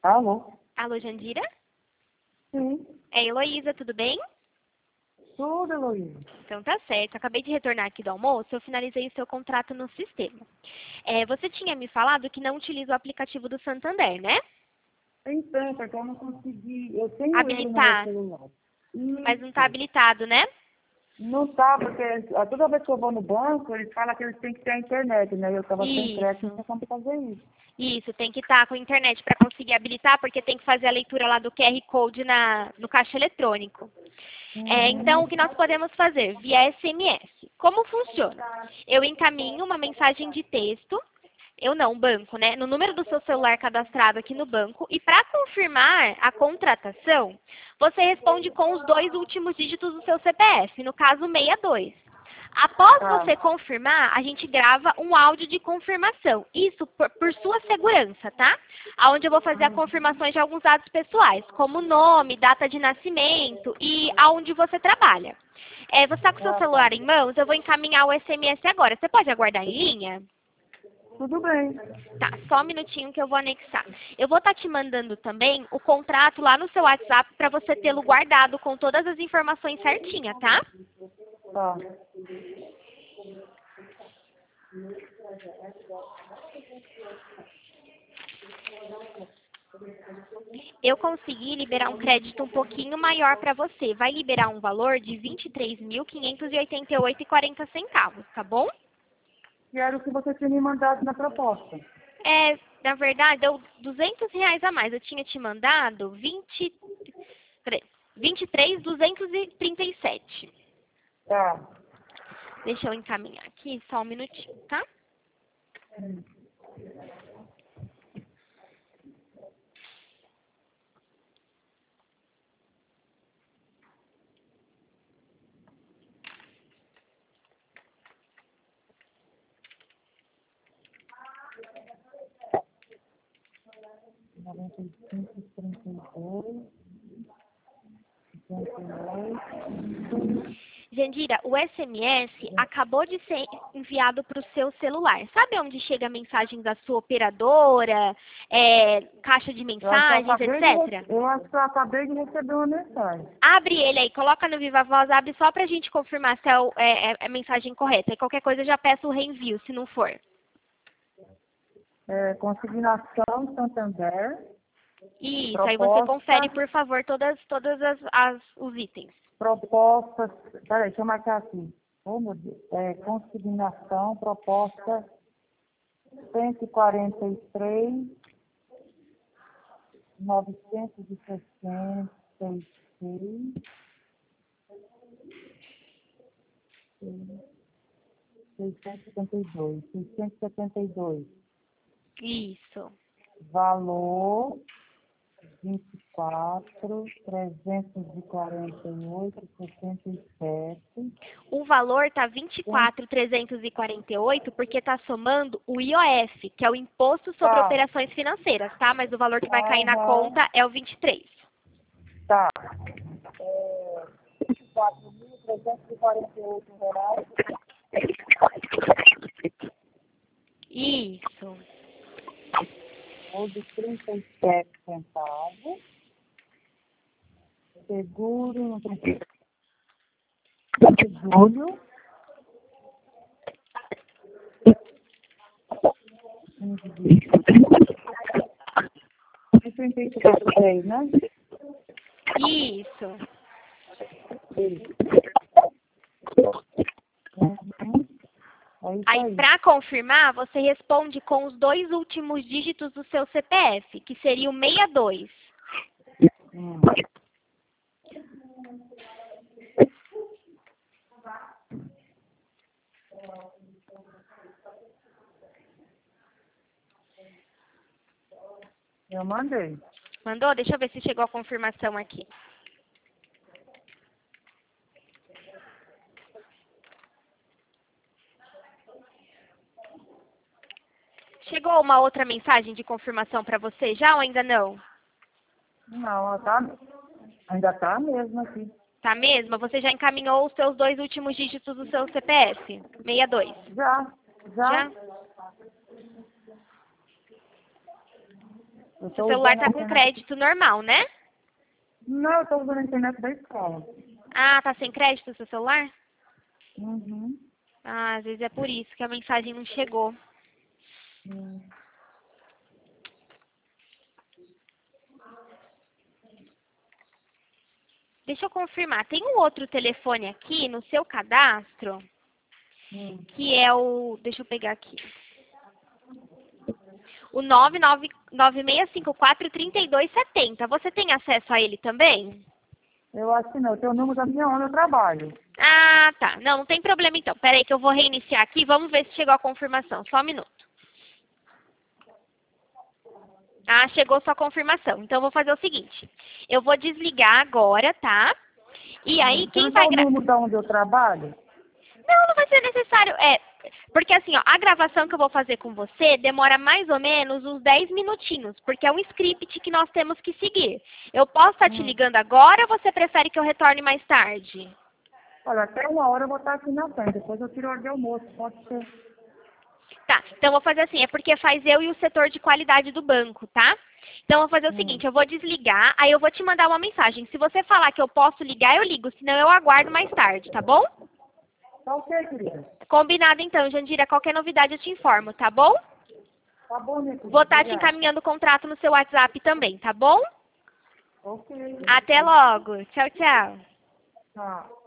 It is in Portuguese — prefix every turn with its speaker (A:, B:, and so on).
A: Alô?
B: Alô, Jandira?
A: Sim.
B: É Heloísa, tudo bem?
A: Tudo, Heloísa.
B: Então tá certo. Acabei de retornar aqui do almoço, eu finalizei o seu contrato no sistema. Você tinha me falado que não utiliza o aplicativo do Santander, né?
A: Então, porque eu não consegui. Eu tenho ele no meu
B: Habilitar,
A: celular.
B: mas não está
A: Isso.
B: habilitado, né?
A: Não tá, porque toda vez que eu vou no banco, eles falam que eles têm que ter a internet, né? Eu estava sem crédito, não
B: Isso.
A: tinha como fazer isso.
B: Isso, tem que estar com a internet para conseguir habilitar, porque tem que fazer a leitura lá do QR Code no caixa eletrônico. Então, o que nós podemos fazer? Via SMS. Como funciona? Eu encaminho uma mensagem de texto, eu não, o banco, né? No número do seu celular cadastrado aqui no banco, e para confirmar a contratação, você responde com os 2 últimos dígitos do seu CPF, no caso 62. Após
A: Tá.
B: você confirmar, a gente grava um áudio de confirmação. Isso por sua segurança, tá? Onde eu vou fazer a confirmações de alguns dados pessoais, como nome, data de nascimento e aonde você trabalha. Você está com o seu
A: Ah, tá.
B: celular em mãos? Eu vou encaminhar o SMS agora. Você pode aguardar em linha?
A: Tudo bem.
B: Tá, só um minutinho que eu vou anexar. Eu vou estar te mandando também o contrato lá no seu WhatsApp para você tê-lo guardado com todas as informações certinhas, tá?
A: Tá.
B: Eu consegui liberar um crédito um pouquinho maior para você. Vai liberar um valor de R$ 23.588,40, tá bom?
A: Que era o que você tinha me mandado na proposta.
B: Na verdade, deu R$ 200 a mais. Eu tinha te mandado 23.237.
A: Tá.
B: Deixa eu encaminhar aqui, só um minutinho, tá?
A: Noventa e cinco, 32, 58.
B: Jandira, o SMS acabou de ser enviado para o seu celular. Sabe onde chega a mensagem da sua operadora, caixa de mensagens, etc?
A: Eu acho que eu acabei de receber uma mensagem.
B: Abre ele aí, coloca no Viva Voz, abre só para a gente confirmar se é a mensagem correta. E qualquer coisa eu já peço o reenvio, se não for.
A: Consignação Santander.
B: Isso, aí você
A: Proposta.
B: confere, por favor, todas os itens.
A: Propostas. Peraí, deixa eu marcar aqui. Oh, meu Deus. Consignação, proposta 143, 966, 672.
B: Isso.
A: Valor 24.348,67.
B: O valor está 24.348 porque está somando o IOF, que é o Imposto sobre
A: Tá.
B: Operações Financeiras, tá? Mas o valor que vai cair na
A: Aham.
B: conta é o 23.
A: Tá. 24.348 reais.
B: Isso.
A: Ou de 37 centavos. Seguro, não tem seguro. 33, né?
B: Isso.
A: Uhum. É isso
B: Aí,
A: aí.
B: para confirmar, você responde com os 2 últimos dígitos do seu CPF, que seria o 62.
A: Hum. Eu mandei.
B: Mandou? Deixa eu ver se chegou a confirmação aqui. Chegou uma outra mensagem de confirmação para você já ou ainda não?
A: Não, ainda tá mesmo aqui.
B: Tá mesmo? Você já encaminhou os seus 2 últimos dígitos do seu CPF? 62.
A: Já.
B: Já?
A: Eu
B: O
A: tô
B: celular
A: usando a
B: tá com
A: internet.
B: crédito normal, né?
A: Não, eu tô usando a internet da escola.
B: Ah, tá sem crédito o seu celular?
A: Uhum.
B: Ah, às vezes é por isso que a mensagem não chegou.
A: Hum.
B: Deixa eu confirmar. Tem um outro telefone aqui no seu cadastro,
A: Hum.
B: que é o... Deixa eu pegar aqui. O 99654-3270. Você tem acesso a ele também?
A: Eu acho que não. Eu tenho o número da minha onde eu trabalho.
B: Ah, tá. Não, não tem problema então. Pera aí que eu vou reiniciar aqui. Vamos ver se chegou a confirmação. Só um minuto. Ah, chegou sua confirmação. Então, eu vou fazer o seguinte. Eu vou desligar agora, tá? E aí,
A: Você
B: quem
A: não dá
B: vai...
A: o número da onde eu trabalho?
B: Não, não vai ser necessário. Porque assim, ó, a gravação que eu vou fazer com você demora mais ou menos uns 10 minutinhos, porque é um script que nós temos que seguir. Eu posso estar te ligando agora ou você prefere que eu retorne mais tarde?
A: Olha, até 1 hora eu vou estar aqui na frente. Depois eu tiro a hora de almoço. Pode ser.
B: Tá, então eu vou fazer assim, é porque faz eu e o setor de qualidade do banco, tá? Então eu vou fazer o seguinte, eu vou desligar, aí eu vou te mandar uma mensagem. Se você falar que eu posso ligar, eu ligo, senão eu aguardo mais tarde, tá bom?
A: Tá ok, querida.
B: Combinado então, Jandira, qualquer novidade eu te informo, tá bom?
A: Tá bom, minha querida.
B: Vou estar te
A: Obrigada.
B: encaminhando o contrato no seu WhatsApp também, tá bom?
A: Ok.
B: Até logo. Tchau, tchau.
A: Tá.